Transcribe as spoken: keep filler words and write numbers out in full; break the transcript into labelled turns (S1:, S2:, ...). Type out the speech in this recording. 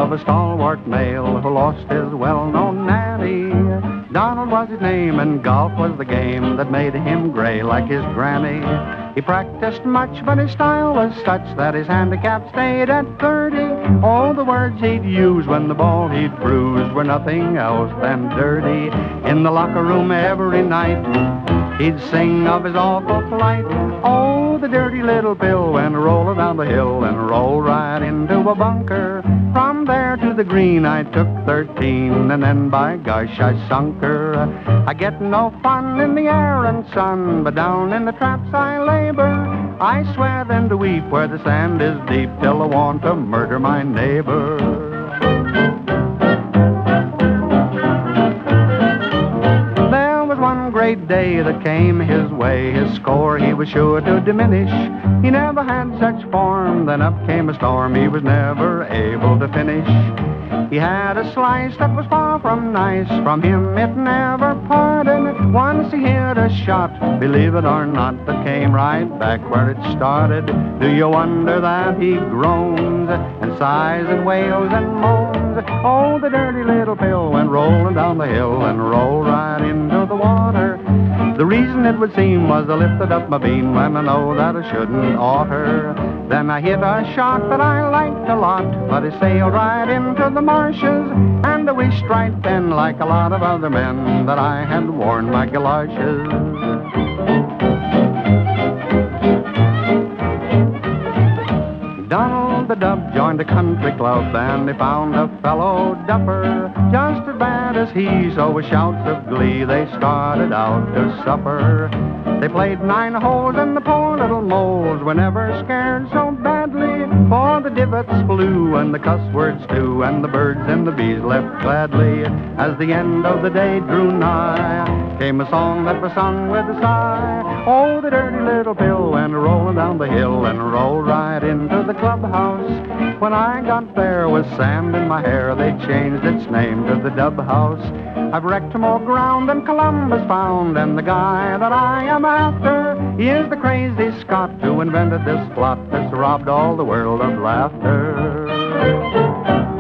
S1: of a stalwart male who lost his well-known nanny. Donald was his name, and golf was the game that made him gray like his granny. He practiced much, but his style was such that his handicap stayed at thirty. All the words he'd use when the ball he'd bruise were nothing else than dirty. In the locker room every night, he'd sing of his awful plight. Oh, the dirty little Bill went rolling down the hill and rolled right into a bunker. From there to the green I took thirteen, and then by gosh I sunk her. I get no fun in the air and sun, but down in the traps I labor. I swear then to weep where the sand is deep, till I want to murder my neighbor. One great day that came his way, his score he was sure to diminish. He never had such form, then up came a storm, he was never able to finish. He had a slice that was far from nice, from him it never parted. Once he hit a shot, believe it or not, that came right back where it started. Do you wonder that he groans and sighs and wails and moans? Oh, the dirty little Bill went rolling down the hill and rolled right into the water. The reason it would seem was I lifted up my beam when I know that I shouldn't oughter. Then I hit a shot that I liked a lot, but it sailed right into the marshes, and I wished right then, like a lot of other men, that I had worn my galoshes. Donald the Dub joined a country club, and they found a fellow duffer just as bad as he, so with shouts of glee they started out to supper. They played nine holes, and the poor little moles were never scared so badly, for the divots flew and the cuss words too, and the birds and the bees left gladly. As the end of the day drew nigh, came a song that was sung with a sigh. Oh, the dirty little Bill went rolling down the hill and rolled right into the clubhouse. When I got there with sand in my hair, they changed its name to the Dub House. I've wrecked more ground than Columbus found, and the guy that I am after is the crazy Scot who invented this plot that's robbed all the world of laughter.